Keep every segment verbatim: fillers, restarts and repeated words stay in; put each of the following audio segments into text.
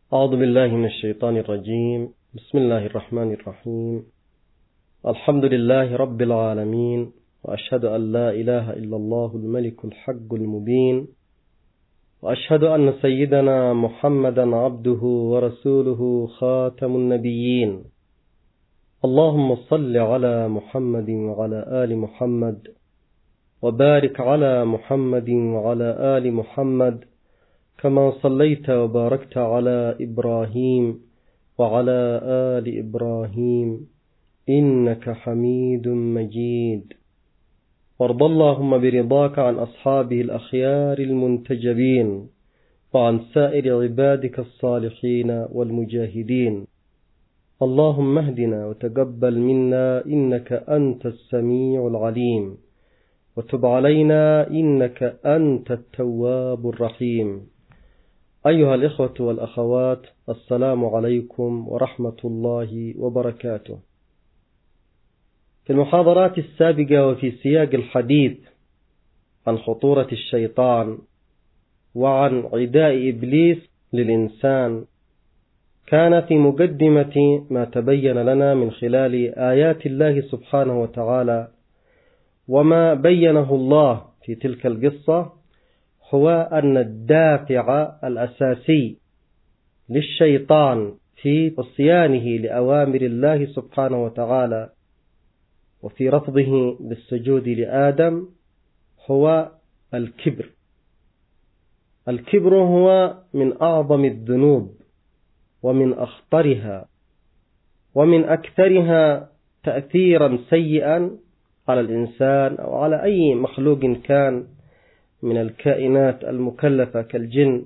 أعوذ بالله من الشيطان الرجيم. بسم الله الرحمن الرحيم. الحمد لله رب العالمين، وأشهد أن لا إله إلا الله الملك الحق المبين، وأشهد أن سيدنا محمدا عبده ورسوله خاتم النبيين. اللهم صل على محمد وعلى آل محمد، وبارك على محمد وعلى آل محمد كما صليت وباركت على إبراهيم وعلى آل إبراهيم إنك حميد مجيد. وارض اللهم برضاك عن أصحابه الأخيار المنتجبين، وعن سائر عبادك الصالحين والمجاهدين. اللهم اهدنا وتقبل منا إنك أنت السميع العليم، وتب علينا إنك أنت التواب الرحيم. أيها الإخوة والأخوات، السلام عليكم ورحمة الله وبركاته. في المحاضرات السابقة وفي سياق الحديث عن خطورة الشيطان وعن عداء إبليس للإنسان، كان في مقدمة ما تبين لنا من خلال آيات الله سبحانه وتعالى وما بينه الله في تلك القصة هو أن الدافع الأساسي للشيطان في عصيانه لأوامر الله سبحانه وتعالى وفي رفضه بالسجود لآدم هو الكبر. الكبر هو من أعظم الذنوب ومن أخطرها ومن أكثرها تأثيرا سيئا على الإنسان أو على أي مخلوق كان من الكائنات المكلفة كالجن.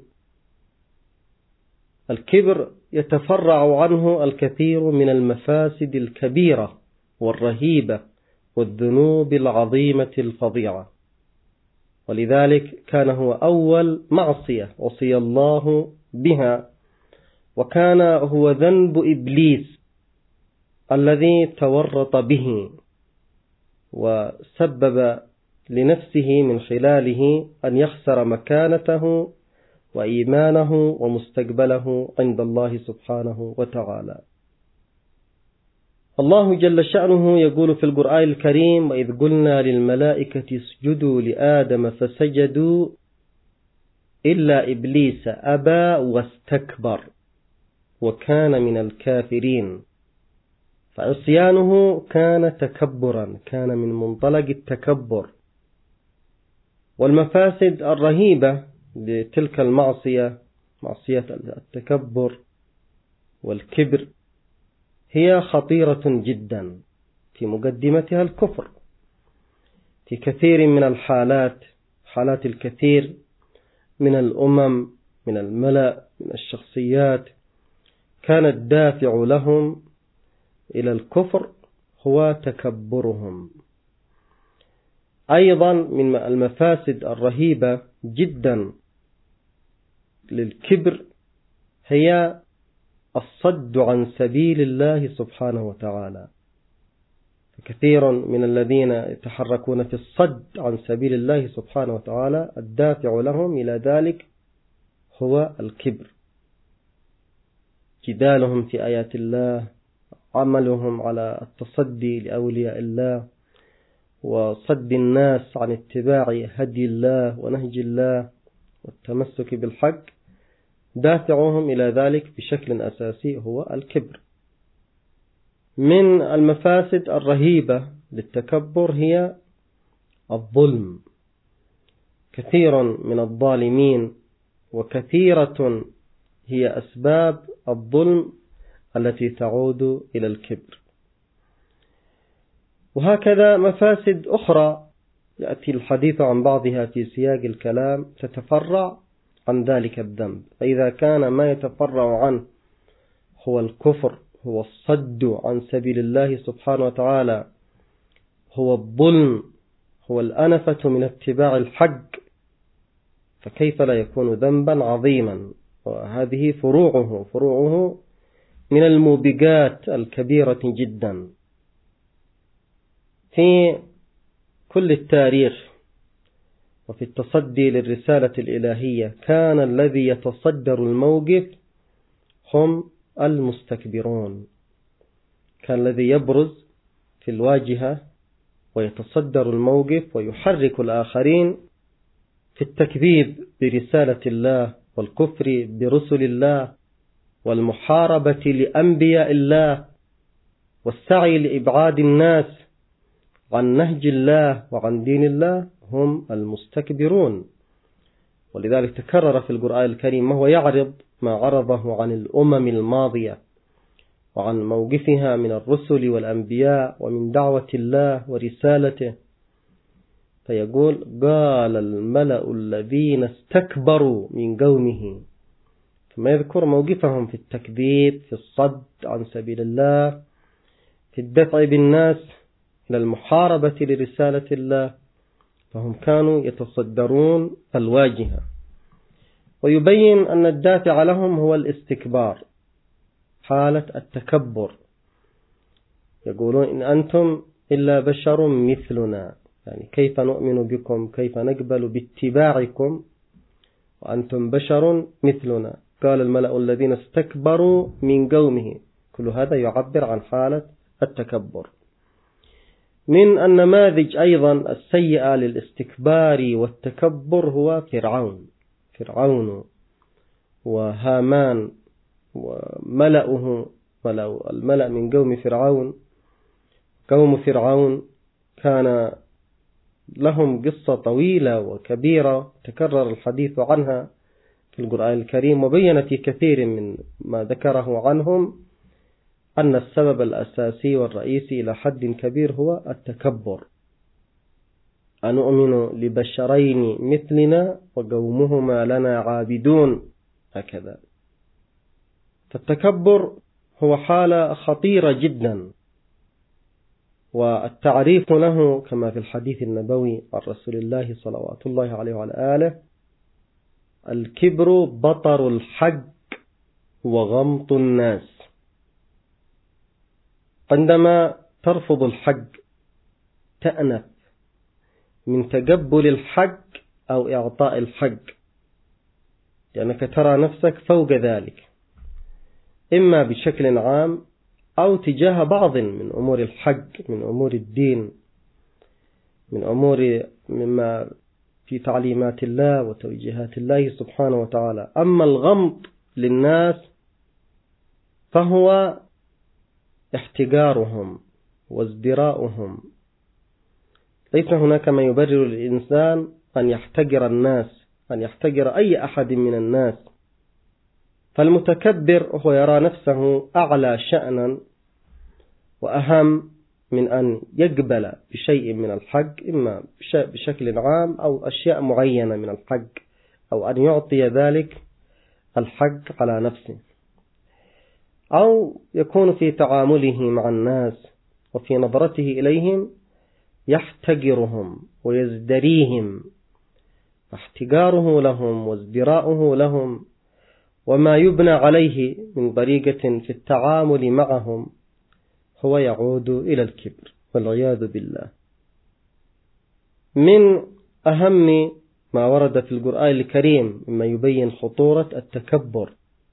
الكبر يتفرع عنه الكثير من المفاسد الكبيرة والرهيبة والذنوب العظيمة الفظيعة، ولذلك كان هو أول معصية عصي الله بها، وكان هو ذنب إبليس الذي تورط به وسبب لنفسه من خلاله أن يخسر مكانته وإيمانه ومستقبله عند الله سبحانه وتعالى. الله جل شأنه يقول في القرآن الكريم: وإذ قلنا للملائكة اسجدوا لآدم فسجدوا إلا إبليس أبى واستكبر وكان من الكافرين. فعصيانه كان تكبرا، كان من منطلق التكبر. والمفاسد الرهيبة لتلك المعصية، معصية التكبر والكبر، هي خطيرة جدا، في مقدمتها الكفر. في كثير من الحالات، حالات الكثير من الأمم، من الملأ، من الشخصيات، كان الدافع لهم إلى الكفر هو تكبرهم. أيضا من المفاسد الرهيبة جدا للكبر هي الصد عن سبيل الله سبحانه وتعالى. كثير من الذين يتحركون في الصد عن سبيل الله سبحانه وتعالى الدافع لهم إلى ذلك هو الكبر. جدالهم في آيات الله، عملهم على التصدي لأولياء الله وصد الناس عن اتباع هدي الله ونهج الله والتمسك بالحق، دافعهم إلى ذلك بشكل أساسي هو الكبر. من المفاسد الرهيبة للتكبر هي الظلم. كثير من الظالمين وكثيرة هي أسباب الظلم التي تعود إلى الكبر. وهكذا مفاسد أخرى يأتي الحديث عن بعضها في سياق الكلام تتفرع عن ذلك الذنب. فإذا كان ما يتفرع عنه هو الكفر، هو الصد عن سبيل الله سبحانه وتعالى، هو الظلم، هو الأنفة من اتباع الحق، فكيف لا يكون ذنبا عظيما؟ وهذه فروعه فروعه من الموبقات الكبيرة جدا. في كل التاريخ وفي التصدي للرسالة الإلهية كان الذي يتصدر الموقف هم المستكبرون. كان الذي يبرز في الواجهة ويتصدر الموقف ويحرك الآخرين في التكذيب برسالة الله والكفر برسل الله والمحاربة لأنبياء الله والسعي لإبعاد الناس عن نهج الله وعن دين الله هم المستكبرون. ولذلك تكرر في القرآن الكريم ما هو يعرض ما عرضه عن الأمم الماضية وعن موقفها من الرسل والأنبياء ومن دعوة الله ورسالته، فيقول قال الملأ الذين استكبروا من قومه، ثم يذكر موقفهم في التكذيب، في الصد عن سبيل الله، في الدفع بالناس إلى المحاربة لرسالة الله، فهم كانوا يتصدرون الواجهة. ويبين أن الدافع لهم هو الاستكبار، حالة التكبر. يقولون إن أنتم إلا بشر مثلنا، يعني كيف نؤمن بكم، كيف نقبل باتباعكم وأنتم بشر مثلنا. قال الملأ الذين استكبروا من قومه، كل هذا يعبر عن حالة التكبر. من النماذج أيضا السيئة للاستكبار والتكبر هو فرعون فرعون وهامان وملأه، الملأ من قوم فرعون. قوم فرعون كان لهم قصة طويلة وكبيرة تكرر الحديث عنها في القرآن الكريم، وبين في كثير من ما ذكره عنهم أن السبب الأساسي والرئيسي إلى حد كبير هو التكبر. أنؤمن لبشرين مثلنا وقومهما لنا عابدون، هكذا. فالتكبر هو حالة خطيرة جدا، والتعريف له كما في الحديث النبوي عن رسول الله صلوات الله عليه وعلى آله: الكبر بطر الحق وغمط الناس. عندما ترفض الحق تأنف من تقبل الحق أو إعطاء الحق، لأنك ترى نفسك فوق ذلك، إما بشكل عام أو تجاه بعض من أمور الحق، من أمور الدين، من أمور مما في تعليمات الله وتوجيهات الله سبحانه وتعالى. أما الغمط للناس فهو احتقارهم وازدراؤهم. ليس هناك ما يبرر الإنسان أن يحتقر الناس، أن يحتقر أي أحد من الناس. فالمتكبر هو يرى نفسه أعلى شأنا وأهم من أن يقبل بشيء من الحق، إما بشكل عام أو أشياء معينة من الحق، أو أن يعطي ذلك الحق على نفسه، أو يكون في تعامله مع الناس وفي نظرته إليهم يحتقرهم ويزدريهم. احتقاره لهم وازدراؤه لهم وما يبنى عليه من طريقة في التعامل معهم هو يعود إلى الكبر والعياذ بالله. من أهم ما ورد في القرآن الكريم مما يبين خطورة التكبر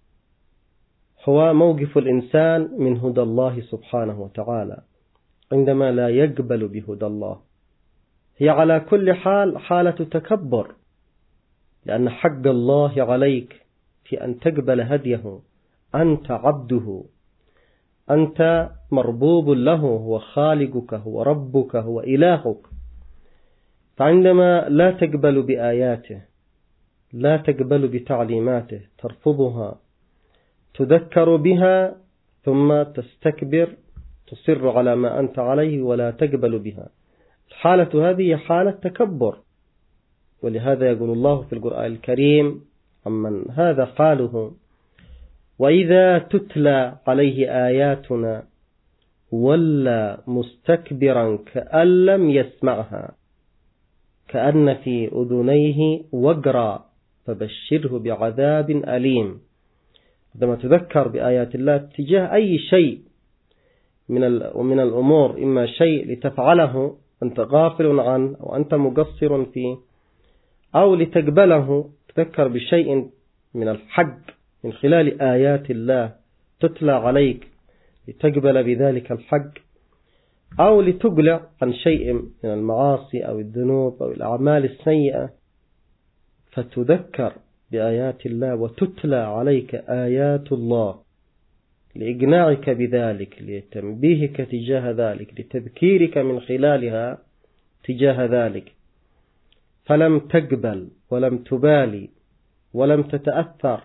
هو موقف الإنسان من هدى الله سبحانه وتعالى عندما لا يقبل بهدى الله. هي على كل حال حالة تكبر، لأن حق الله عليك في أن تقبل هديه. أنت عبده، أنت مربوب له، هو خالقك، هو ربك، هو إلهك. فعندما لا تقبل بآياته، لا تقبل بتعليماته، ترفضها، تذكر بها ثم تستكبر، تصر على ما أنت عليه ولا تقبل بها، الحالة هذه حالة تكبر. ولهذا يقول الله في القرآن الكريم عمن هذا حاله: وإذا تتلى عليه آياتنا ولا مستكبرا كأن لم يسمعها كأن في أذنيه وقرا فبشره بعذاب أليم. عندما تذكر بآيات الله تجاه أي شيء من من الأمور، إما شيء لتفعله أنت غافل عنه أو أنت مقصر فيه، أو لتقبله، تذكر بشيء من الحق من خلال آيات الله تتلى عليك لتقبل بذلك الحق، أو لتقلع عن شيء من المعاصي أو الذنوب أو الأعمال السيئة فتذكر بآيات الله وتتلى عليك آيات الله لإقناعك بذلك، لتنبيهك تجاه ذلك، لتذكيرك من خلالها تجاه ذلك، فلم تقبل ولم تبالي ولم تتأثر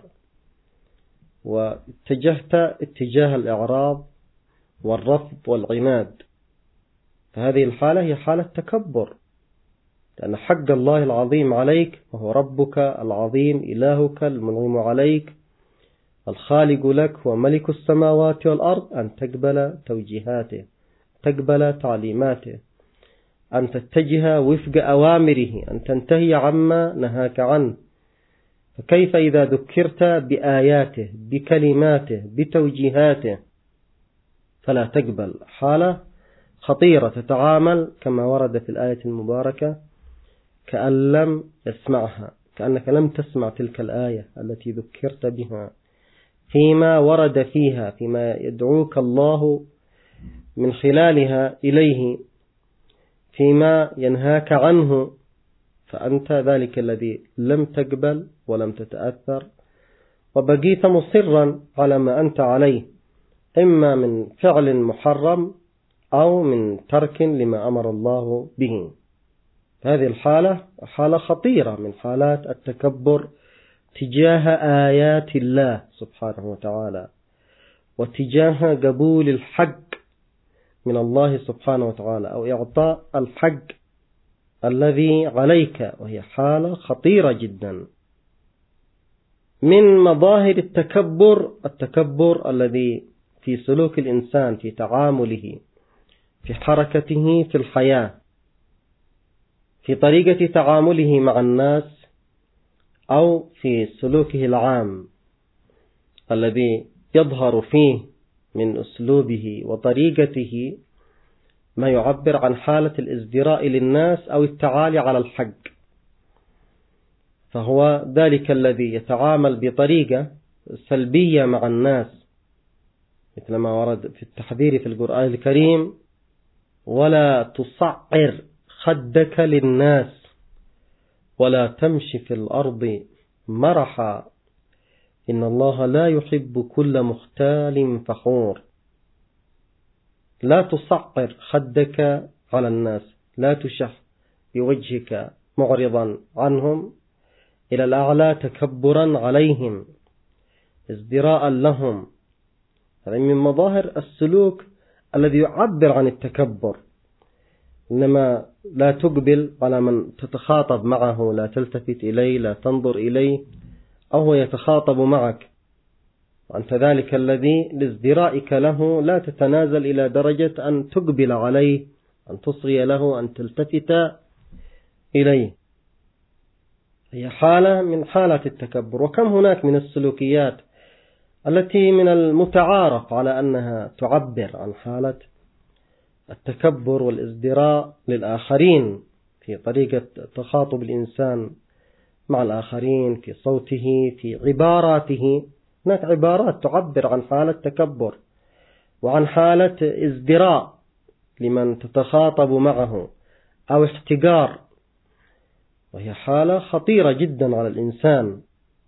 واتجهت اتجاه الإعراض والرفض والعناد، فهذه الحالة هي حالة تكبر، لأن حق الله العظيم عليك وهو ربك العظيم إلهك المنعم عليك الخالق لك وملك السماوات والأرض أن تقبل توجيهاته، تقبل تعليماته، أن تتجه وفق أوامره، أن تنتهي عما نهاك عنه. فكيف إذا ذكرت بآياته بكلماته بتوجيهاته فلا تقبل؟ حالة خطيرة، تتعامل كما ورد في الآية المباركة كأن لم يسمعها، كأنك لم تسمع تلك الآية التي ذكرت بها، فيما ورد فيها، فيما يدعوك الله من خلالها إليه، فيما ينهاك عنه، فأنت ذلك الذي لم تقبل ولم تتأثر وبقيت مصرا على ما أنت عليه، إما من فعل محرم أو من ترك لما أمر الله به. هذه الحالة حالة خطيرة من حالات التكبر تجاه آيات الله سبحانه وتعالى وتجاه قبول الحق من الله سبحانه وتعالى أو إعطاء الحق الذي عليك، وهي حالة خطيرة جدا. من مظاهر التكبر التكبر الذي في سلوك الإنسان، في تعامله، في حركته في الحياة، في طريقة تعامله مع الناس، أو في سلوكه العام الذي يظهر فيه من أسلوبه وطريقته ما يعبر عن حالة الازدراء للناس أو التعالي على الحق. فهو ذلك الذي يتعامل بطريقة سلبية مع الناس، مثل ما ورد في التحذير في القرآن الكريم: ولا تصعر خدك للناس ولا تمشي في الأرض مرحا إن الله لا يحب كل مختال فخور. لا تصعر خدك على الناس، لا تشح بوجهك معرضا عنهم إلى الأعلى تكبرا عليهم ازدراء لهم. هذا من مظاهر السلوك الذي يعبر عن التكبر. إنما لا تقبل على من تتخاطب معه، لا تلتفت إليه، لا تنظر إليه، أو هو يتخاطب معك، وأنت ذلك الذي لازدرائك له لا تتنازل إلى درجة أن تقبل عليه، أن تصغي له، أن تلتفت إليه. هي حالة من حالات التكبر. وكم هناك من السلوكيات التي من المتعارف على أنها تعبر عن حالة التكبر والازدراء للآخرين، في طريقة تخاطب الإنسان مع الآخرين، في صوته، في عباراته. هناك عبارات تعبر عن حالة تكبر وعن حالة ازدراء لمن تتخاطب معه أو احتقار، وهي حالة خطيرة جدا على الإنسان.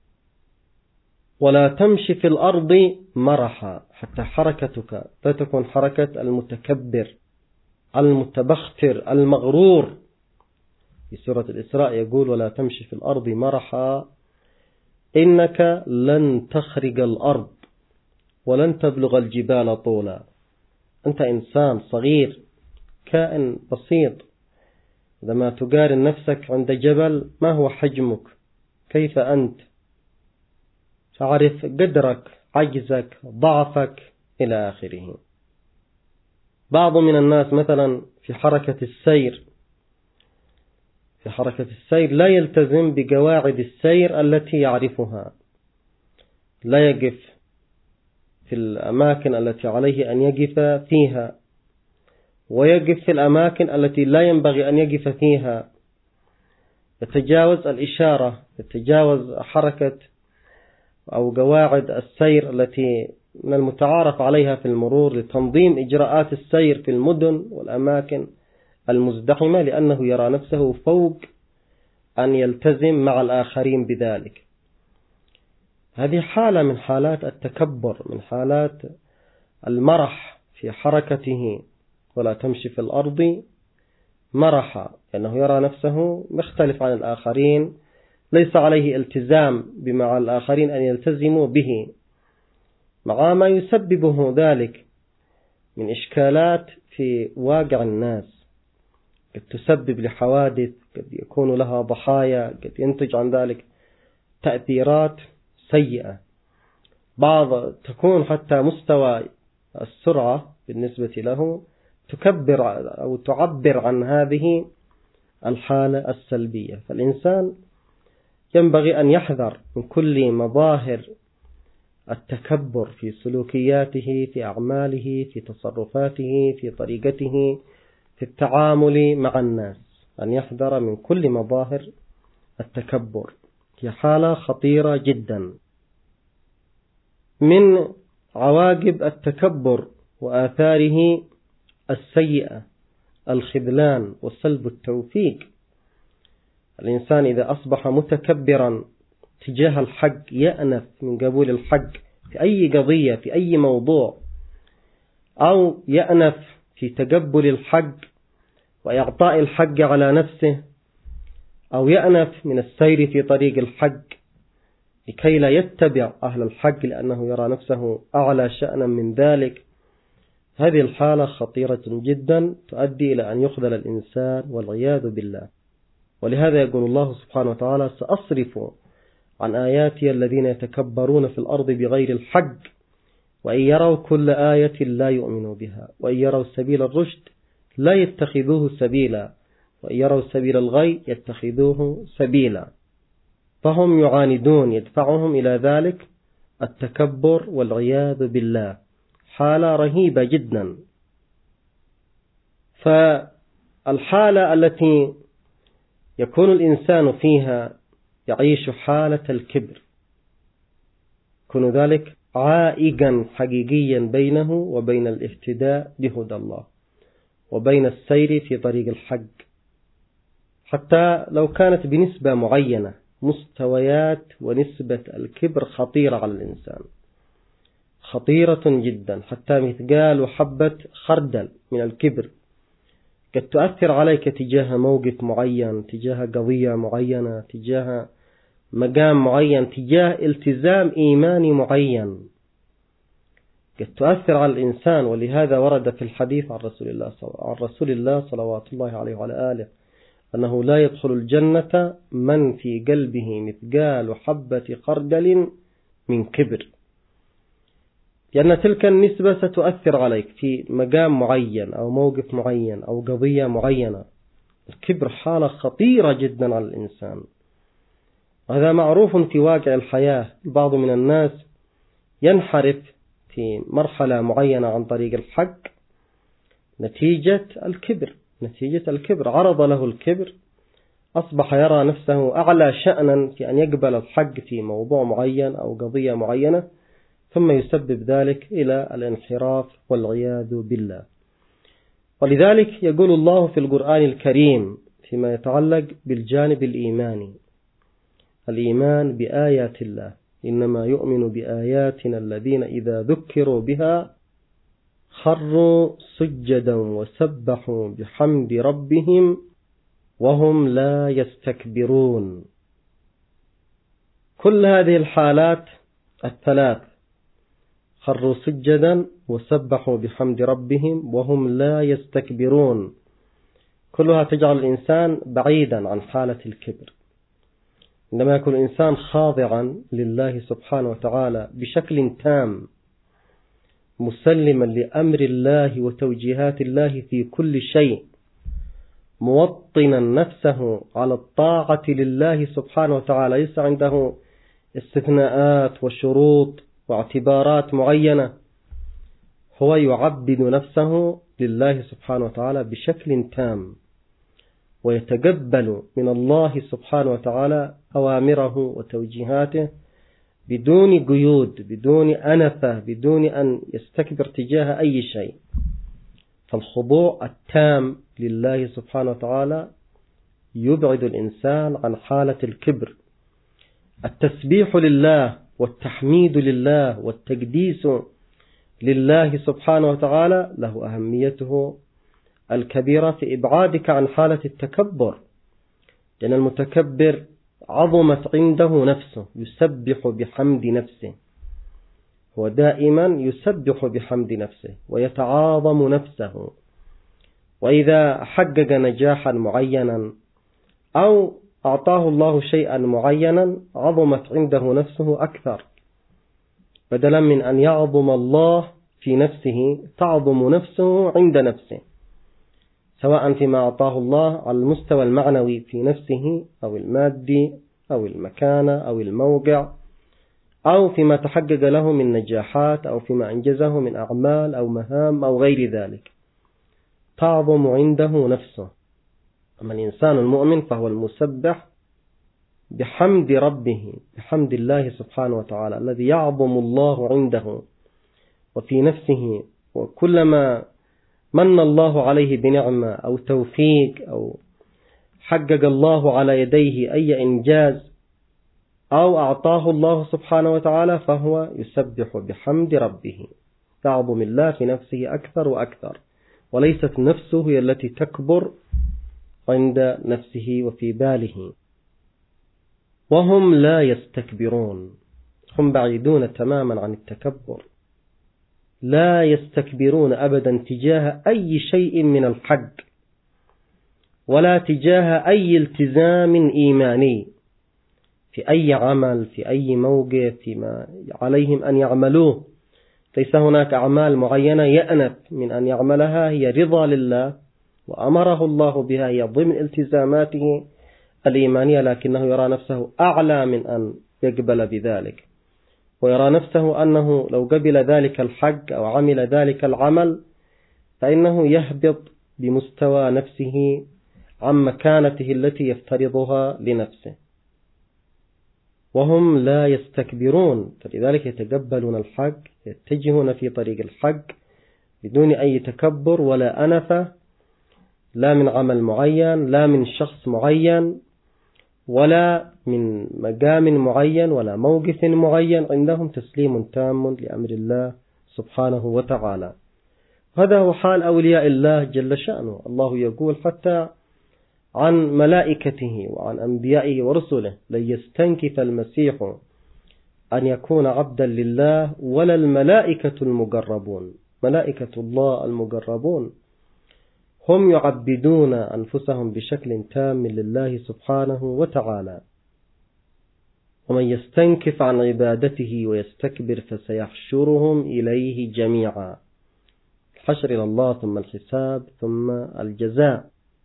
ولا تمشي في الأرض مرحا، حتى حركتك لا تكون حركة المتكبر المتبختر المغرور. في سورة الإسراء يقول: ولا تمشي في الأرض مرحا إنك لن تخرج الأرض ولن تبلغ الجبال طولا. أنت إنسان صغير، كائن بسيط، عندما تقارن نفسك عند جبل ما هو حجمك؟ كيف أنت؟ تعرف قدرك، عجزك، ضعفك، إلى آخره. بعض من الناس مثلا في حركة السير في حركة السير لا يلتزم بقواعد السير التي يعرفها، لا يقف في الأماكن التي عليه أن يقف فيها، ويقف في الأماكن التي لا ينبغي أن يقف فيها، يتجاوز الإشارة، يتجاوز حركة أو قواعد السير التي من المتعارف عليها في المرور لتنظيم إجراءات السير في المدن والأماكن المزدحمة، لأنه يرى نفسه فوق أن يلتزم مع الآخرين بذلك. هذه حالة من حالات التكبر، من حالات المرح في حركته، ولا تمشي في الأرض مرحا، لأنه يرى نفسه مختلف عن الآخرين، ليس عليه التزام بمع الآخرين أن يلتزموا به، مع ما يسببه ذلك من إشكالات في واقع الناس، قد تسبب لحوادث، قد يكون لها ضحايا، قد ينتج عن ذلك تأثيرات سيئة. بعض تكون حتى مستوى السرعة بالنسبة له تكبر أو تعبر عن هذه الحالة السلبية. فالإنسان ينبغي أن يحذر من كل مظاهر التكبر في سلوكياته، في أعماله، في تصرفاته، في طريقته في التعامل مع الناس، أن يحذر من كل مظاهر التكبر، هي حالة خطيرة جدا. من عواقب التكبر وآثاره السيئة الخذلان وسلب التوفيق. الإنسان إذا أصبح متكبرا تجاه الحق، يأنف من قبول الحق في أي قضية، في أي موضوع، أو يأنف في تقبل الحق وإعطاء الحق على نفسه، أو يأنف من السير في طريق الحق لكي لا يتبع أهل الحق لأنه يرى نفسه أعلى شأنا من ذلك، هذه الحالة خطيرة جدا تؤدي إلى أن يخذل الإنسان والعياذ بالله. ولهذا يقول الله سبحانه وتعالى: سأصرف عن آياتي الذين يتكبرون في الأرض بغير الحق وإن يروا كل آية لا يؤمنوا بها وإن يروا سبيل الرشد لا يتخذوه سبيلا وإن يروا سبيل الغي يتخذوه سبيلا. فهم يعاندون، يدفعهم إلى ذلك التكبر والعياذ بالله، حالة رهيبة جدا. فالحالة التي يكون الإنسان فيها يعيش حالة الكبر، يكون ذلك عائقا حقيقيا بينه وبين الاهتداء بهدى الله وبين السير في طريق الحق، حتى لو كانت بنسبة معينة. مستويات ونسبة الكبر خطيرة على الإنسان، خطيرة جدا، حتى مثقال حبة خردل من الكبر قد تؤثر عليك تجاه موقف معين، تجاه قضية معينة، تجاه مقام معين، تجاه التزام إيماني معين، قد تؤثر على الإنسان. ولهذا ورد في الحديث عن رسول الله عن رسول الله صلوات الله عليه وعلى آله أنه لا يدخل الجنة من في قلبه مثقال حبة خردل من كبر، لأن تلك النسبة ستؤثر عليك في مقام معين أو موقف معين أو قضية معينة. الكبر حالة خطيرة جدا على الإنسان، وهذا معروف في واقع الحياة. بعض من الناس ينحرف في مرحلة معينة عن طريق الحق نتيجة الكبر، نتيجة الكبر عرض له الكبر، أصبح يرى نفسه أعلى شأنا في أن يقبل الحق في موضوع معين أو قضية معينة، ثم يسبب ذلك إلى الانحراف والعياذ بالله. ولذلك يقول الله في القرآن الكريم فيما يتعلق بالجانب الإيماني: الإيمان بآيات الله، إنما يؤمن بآياتنا الذين إذا ذكروا بها خروا سجدا وسبحوا بحمد ربهم وهم لا يستكبرون. كل هذه الحالات الثلاث، خروا سجدا وسبحوا بحمد ربهم وهم لا يستكبرون، كلها تجعل الإنسان بعيدا عن حالة الكبر. عندما يكون الإنسان خاضعا لله سبحانه وتعالى بشكل تام، مسلما لأمر الله وتوجيهات الله في كل شيء، موطنا نفسه على الطاعة لله سبحانه وتعالى، ليس عنده استثناءات وشروط واعتبارات معينة، هو يعبد نفسه لله سبحانه وتعالى بشكل تام، ويتقبل من الله سبحانه وتعالى أوامره وتوجيهاته بدون قيود، بدون أنفة، بدون أن يستكبر تجاه أي شيء. فالخضوع التام لله سبحانه وتعالى يبعد الإنسان عن حالة الكبر. التسبيح لله والتحميد لله والتقديس لله سبحانه وتعالى له أهميته الكبيرة في إبعادك عن حالة التكبر، لأن المتكبر عظمت عنده نفسه، يسبح بحمد نفسه، هو دائما يسبح بحمد نفسه ويتعاظم نفسه. وإذا حقق نجاحا معينا أو أعطاه الله شيئا معينا عظمت عنده نفسه أكثر، بدلا من أن يعظم الله في نفسه تعظم نفسه عند نفسه، سواء فيما أعطاه الله على المستوى المعنوي في نفسه أو المادي أو المكانة أو الموقع، أو فيما تحقق له من نجاحات أو فيما أنجزه من أعمال أو مهام أو غير ذلك، تعظم عنده نفسه. أما الإنسان المؤمن فهو المسبح بحمد ربه، بحمد الله سبحانه وتعالى الذي يعظم الله عنده وفي نفسه. وكلما من الله عليه بنعمة أو توفيق أو حقق الله على يديه أي إنجاز أو أعطاه الله سبحانه وتعالى فهو يسبح بحمد ربه، تعظم الله في نفسه أكثر وأكثر، وليست نفسه هي التي تكبر عند نفسه وفي باله. وهم لا يستكبرون، هم بعيدون تماما عن التكبر، لا يستكبرون أبدا تجاه أي شيء من الحق ولا تجاه أي التزام إيماني في أي عمل، في أي موقف، فيما عليهم أن يعملوه. ليس هناك أعمال معينة يأنف من أن يعملها، هي رضا لله وأمره الله بها، هي ضمن التزاماته الإيمانية، لكنه يرى نفسه أعلى من أن يقبل بذلك، ويرى نفسه أنه لو قبل ذلك الحق أو عمل ذلك العمل فإنه يهبط بمستوى نفسه عن مكانته التي يفترضها لنفسه. وهم لا يستكبرون، فلذلك يتقبلون الحق، يتجهون في طريق الحق بدون أي تكبر ولا أنفة، لا من عمل معين، لا من شخص معين، ولا من مقام معين، ولا موقف معين. عندهم تسليم تام لأمر الله سبحانه وتعالى. هذا هو حال أولياء الله جل شأنه. الله يقول حتى عن ملائكته وعن أنبيائه ورسله: لن يستنكف المسيح أن يكون عبدا لله ولا الملائكة المقربون. ملائكة الله المقربون هم يعبدون أنفسهم بشكل تام لله سبحانه وتعالى. ومن يستنكف عن عبادته ويستكبر فسيحشرهم إليه جميعا. الحشر إلى الله ثم الحساب ثم الجزاء.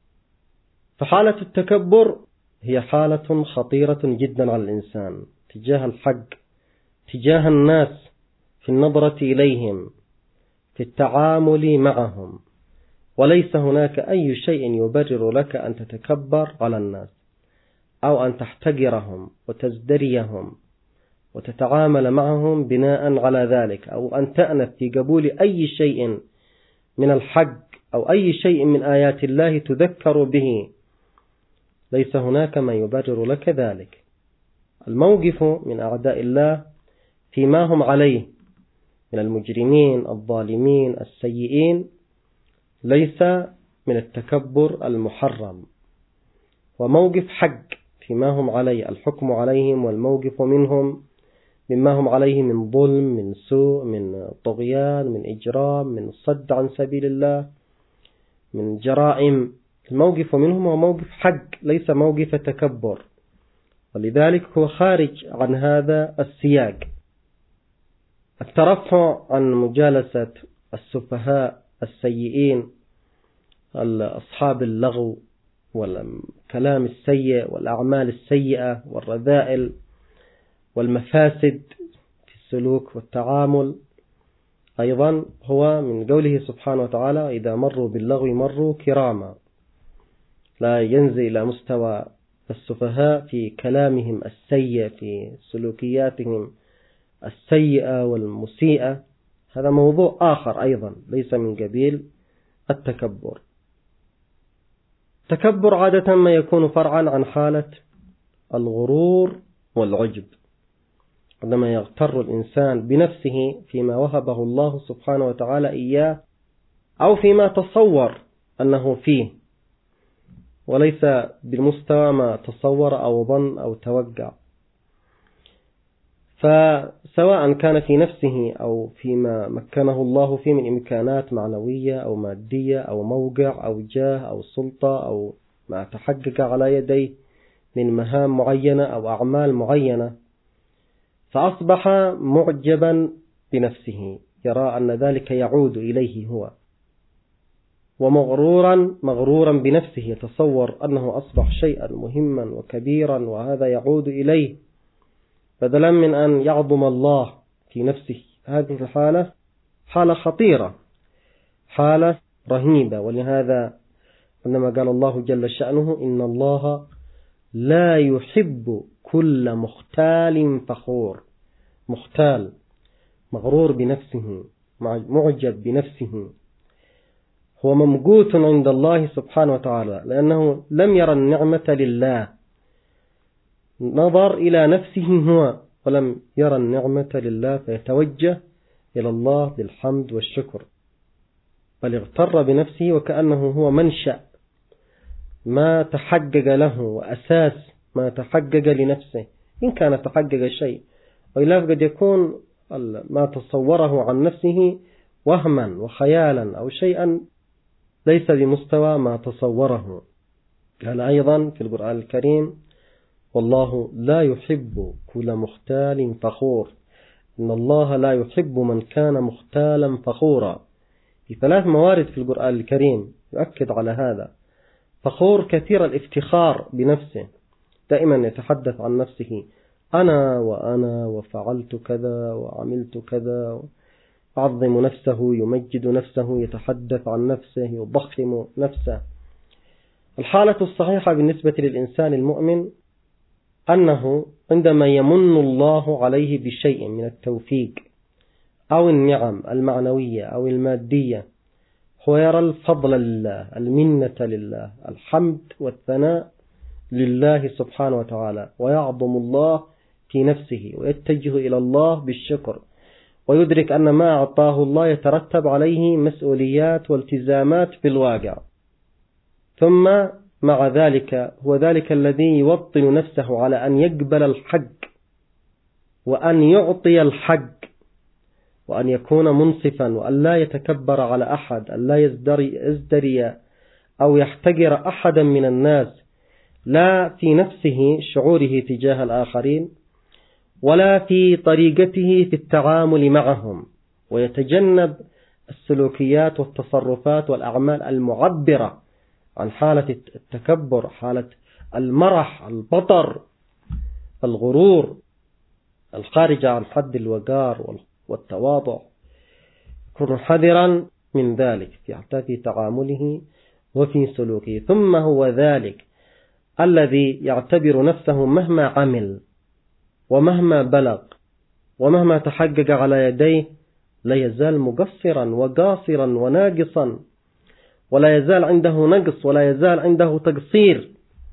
فحالة التكبر هي حالة خطيرة جدا على الإنسان تجاه الحق، تجاه الناس، في النظرة إليهم، في التعامل معهم. وليس هناك أي شيء يبرر لك أن تتكبر على الناس أو أن تحتقرهم وتزدريهم وتتعامل معهم بناء على ذلك، أو أن تأنف في قبول أي شيء من الحق أو أي شيء من آيات الله تذكر به. ليس هناك ما يبرر لك ذلك. الموقف من أعداء الله فيما هم عليه من المجرمين الظالمين السيئين ليس من التكبر المحرم، وموقف حق فيما هم عليه، الحكم عليهم والموقف منهم مما هم عليه من ظلم، من سوء، من طغيان، من إجرام، من صد عن سبيل الله، من جرائم. الموقف منهم هو موقف حق، ليس موقف تكبر، ولذلك هو خارج عن هذا السياق. الترفع عن مجالسة السفهاء السيئين، أصحاب اللغو والكلام السيء والأعمال السيئة والرذائل والمفاسد في السلوك والتعامل، أيضا هو من قوله سبحانه وتعالى: إذا مروا باللغو مروا كراما. لا ينزل إلى مستوى السفهاء في كلامهم السيء، في سلوكياتهم السيئة والمسيئة، هذا موضوع آخر أيضا ليس من قبيل التكبر. التكبر عادة ما يكون فرعا عن حالة الغرور والعجب، عندما يغتر الإنسان بنفسه فيما وهبه الله سبحانه وتعالى إياه أو فيما تصور أنه فيه، وليس بالمستوى ما تصور أو ظن أو توقع. فسواء كان في نفسه أو فيما مكنه الله فيه من إمكانات معنوية أو مادية أو موقع أو جاه أو سلطة أو ما تحقق على يديه من مهام معينة أو أعمال معينة، فأصبح معجبا بنفسه، يرى أن ذلك يعود إليه هو، ومغرورا مغرورا بنفسه، يتصور أنه أصبح شيئا مهما وكبيرا وهذا يعود إليه، بدلا من أن يعظم الله في نفسه. هذه الحالة حالة خطيرة، حالة رهيبة. ولهذا عندما قال الله جل شأنه إن الله لا يحب كل مختال فخور، مختال مغرور بنفسه معجب بنفسه، هو ممقوت عند الله سبحانه وتعالى، لأنه لم يرى النعمة لله، نظر إلى نفسه هو ولم يرى النعمة لله، فيتوجه إلى الله بالحمد والشكر، بل اغتر بنفسه وكأنه هو منشأ ما تحقق له وأساس ما تحقق لنفسه، إن كان تحقق شيء، وإلا قد يكون ما تصوره عن نفسه وهما وخيالا أو شيئا ليس بمستوى ما تصوره. قال أيضا في القرآن الكريم والله لا يحب كل مختال فخور، إن الله لا يحب من كان مختالا فخورا. في ثلاث موارد في القرآن الكريم يؤكد على هذا. فخور كثير الافتخار بنفسه، دائما يتحدث عن نفسه أنا وأنا وفعلت كذا وعملت كذا، يعظم نفسه، يمجد نفسه، يتحدث عن نفسه، يضخم نفسه. الحالة الصحيحة بالنسبة للإنسان المؤمن أنه عندما يمن الله عليه بشيء من التوفيق أو النعم المعنوية أو المادية، هو يرى الفضل لله، المنة لله، الحمد والثناء لله سبحانه وتعالى، ويعظم الله في نفسه ويتجه إلى الله بالشكر، ويدرك أن ما أعطاه الله يترتب عليه مسؤوليات والتزامات في الواقع. ثم مع ذلك هو ذلك الذي يوطن نفسه على أن يقبل الحق وأن يعطي الحق وأن يكون منصفا وأن لا يتكبر على أحد، أن لا يزدري أو يحتقر أحدا من الناس، لا في نفسه شعوره تجاه الآخرين ولا في طريقته في التعامل معهم، ويتجنب السلوكيات والتصرفات والأعمال المعبرة عن حالة التكبر، حالة المرح، البطر، الغرور الخارجة عن حد الوقار والتواضع. كن حذرا من ذلك حتى في تعامله وفي سلوكه. ثم هو ذلك الذي يعتبر نفسه مهما عمل ومهما بلغ ومهما تحقق على يديه لا يزال مقصرا وقاصرا وناقصا، ولا يزال عنده نقص ولا يزال عنده تقصير.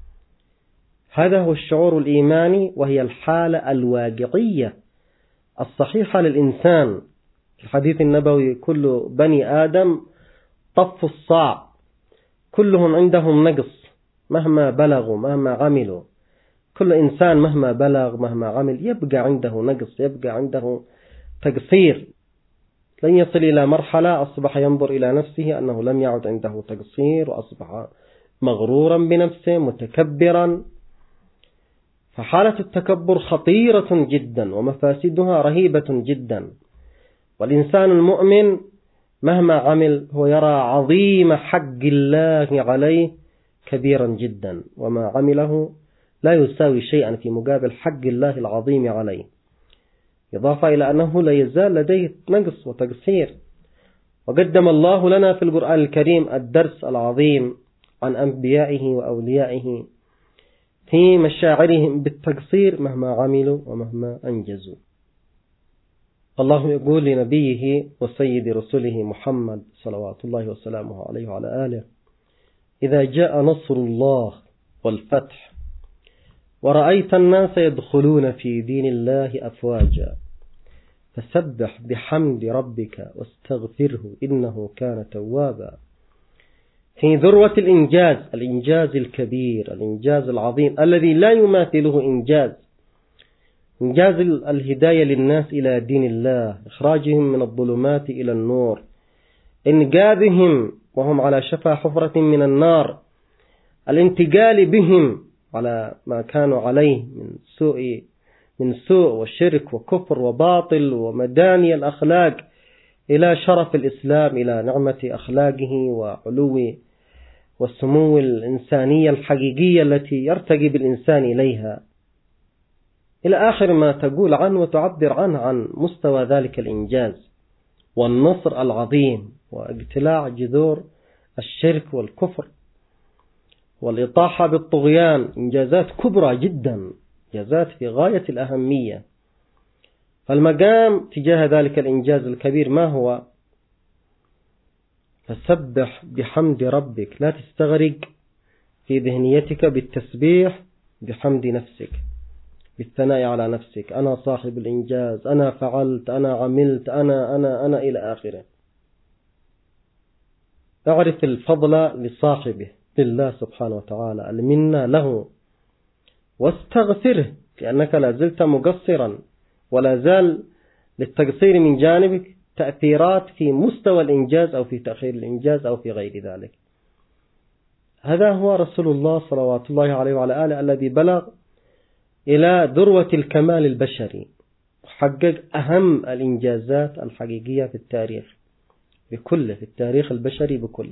هذا هو الشعور الإيماني، وهي الحالة الواقعية الصحيحة للإنسان. في الحديث النبوي كل بني آدم طف الصاع، كلهم عندهم نقص مهما بلغوا مهما عملوا، كل إنسان مهما بلغ مهما عمل يبقى عنده نقص، يبقى عنده تقصير. لن يصل إلى مرحلة أصبح ينظر إلى نفسه أنه لم يعد عنده تقصير وأصبح مغرورا بنفسه متكبرا. فحالة التكبر خطيرة جدا ومفاسدها رهيبة جدا. والإنسان المؤمن مهما عمل هو يرى عظيم حق الله عليه كبيرا جدا، وما عمله لا يساوي شيئا في مقابل حق الله العظيم عليه، إضافة إلى أنه لا يزال لديه نقص وتقصير. وقدم الله لنا في القرآن الكريم الدرس العظيم عن أنبيائه وأوليائه في مشاعرهم بالتقصير مهما عملوا ومهما أنجزوا. الله يقول لنبيه وسيد رسله محمد صلوات الله وسلامه عليه وعلى آله: إذا جاء نصر الله والفتح ورأيت الناس يدخلون في دين الله أفواجا فسبح بحمد ربك واستغفره إنه كان توابا. في ذروة الإنجاز، الإنجاز الكبير، الإنجاز العظيم الذي لا يماثله إنجاز إنجاز الهداية للناس إلى دين الله، إخراجهم من الظلمات إلى النور، إنقاذهم وهم على شفا حفرة من النار، الانتقال بهم على ما كانوا عليه من سوء من سوء وشرك وكفر وباطل ومداني الأخلاق إلى شرف الإسلام، إلى نعمة أخلاقه وعلو والسمو الإنسانية الحقيقية التي يرتقي بالإنسان إليها، إلى آخر ما تقول عنه وتعبر عنه عن مستوى ذلك الإنجاز والنصر العظيم واقتلاع جذور الشرك والكفر والإطاحة بالطغيان. إنجازات كبرى جدا، إنجازات في غاية الأهمية. فالمقام تجاه ذلك الإنجاز الكبير ما هو؟ فسبح بحمد ربك، لا تستغرق في ذهنيتك بالتسبيح بحمد نفسك، بالثناء على نفسك، أنا صاحب الإنجاز، أنا فعلت، أنا عملت، أنا أنا أنا إلى آخره. اعرف الفضل لصاحبه لله سبحانه وتعالى، المنة له، واستغفره لأنك لا زلت مقصرا ولا زال للتقصير من جانبك تأثيرات في مستوى الإنجاز أو في تأخير الإنجاز أو في غير ذلك. هذا هو رسول الله صلوات الله عليه وعلى آله الذي بلغ إلى ذروة الكمال البشري وحقق أهم الإنجازات الحقيقية في التاريخ بكله، في التاريخ البشري بكله.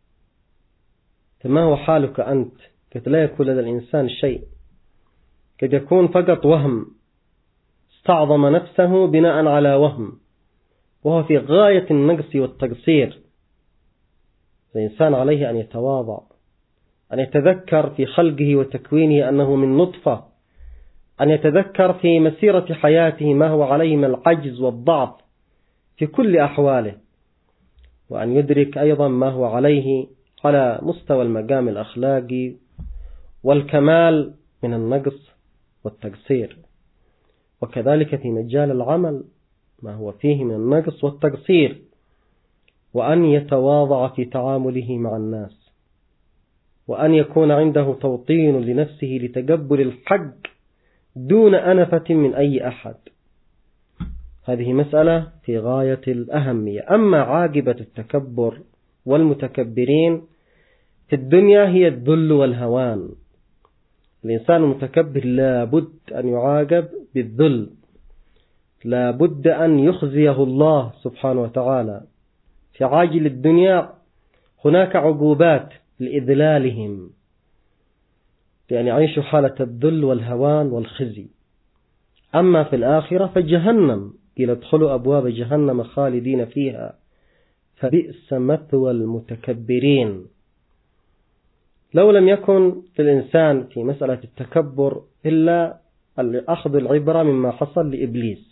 فما هو حالك أنت؟ قد لا يكون لدى الإنسان شيء، قد يكون فقط وهم، استعظم نفسه بناء على وهم، وهو في غاية النقص والتقصير. الإنسان عليه أن يتواضع، أن يتذكر في خلقه وتكوينه أنه من نطفة، أن يتذكر في مسيرة حياته ما هو عليه من العجز والضعف في كل أحواله، وأن يدرك أيضا ما هو عليه على مستوى المقام الأخلاقي والكمال من النقص والتقصير، وكذلك في مجال العمل ما هو فيه من النقص والتقصير، وأن يتواضع في تعامله مع الناس، وأن يكون عنده توطين لنفسه لتقبل الحق دون أنفة من أي أحد. هذه مسألة في غاية الأهمية. أما عاقبة التكبر والمتكبرين في الدنيا هي الذل والهوان. الإنسان المتكبر لا بد أن يعاقب بالذل، لا بد أن يخزيه الله سبحانه وتعالى في عاجل الدنيا. هناك عقوبات لإذلالهم، لأن يعيشوا حالة الذل والهوان والخزي. أما في الآخرة فجهنم، قيل ادخلوا أبواب جهنم خالدين فيها فبئس مثوى المتكبرين. لو لم يكن للإنسان في مسألة التكبر إلا أخذ العبرة مما حصل لإبليس،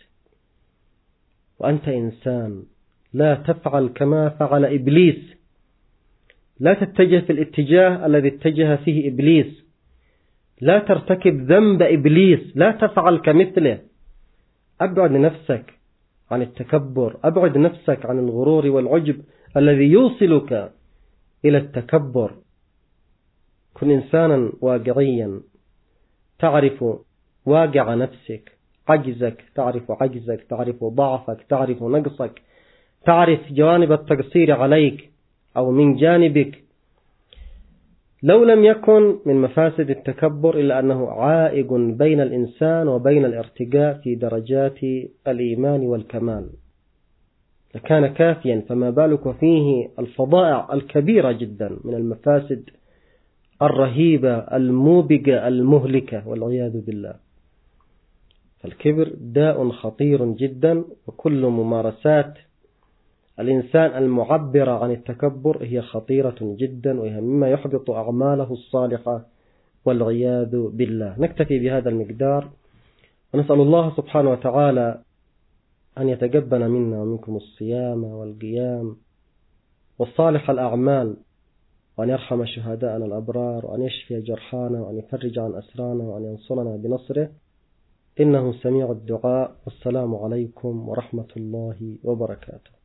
وأنت إنسان لا تفعل كما فعل إبليس، لا تتجه في الاتجاه الذي اتجه فيه إبليس، لا ترتكب ذنب إبليس، لا تفعل كمثله. أبعد نفسك عن التكبر، أبعد نفسك عن الغرور والعجب الذي يوصلك إلى التكبر. كن إنسانا واقعيا، تعرف واقع نفسك، عجزك، تعرف عجزك، تعرف ضعفك، تعرف نقصك، تعرف جوانب التقصير عليك أو من جانبك. لو لم يكن من مفاسد التكبر إلا أنه عائق بين الإنسان وبين الارتقاء في درجات الإيمان والكمال لكان كافيا، فما بالك فيه الفضائع الكبيرة جدا من المفاسد الرهيبة الموبقة المهلكة والعياذ بالله. فالكبر داء خطير جدا، وكل ممارسات الإنسان المعبرة عن التكبر هي خطيرة جدا، وهي مما يحبط أعماله الصالحة والعياذ بالله. نكتفي بهذا المقدار، ونسأل الله سبحانه وتعالى أن يتقبل منا ومنكم الصيام والقيام والصالح الأعمال، وأن يرحم شهداءنا الأبرار، وأن يشفي جرحانا، وأن يفرج عن أسرانا، وأن ينصرنا بنصره، إنه سميع الدعاء. والسلام عليكم ورحمة الله وبركاته.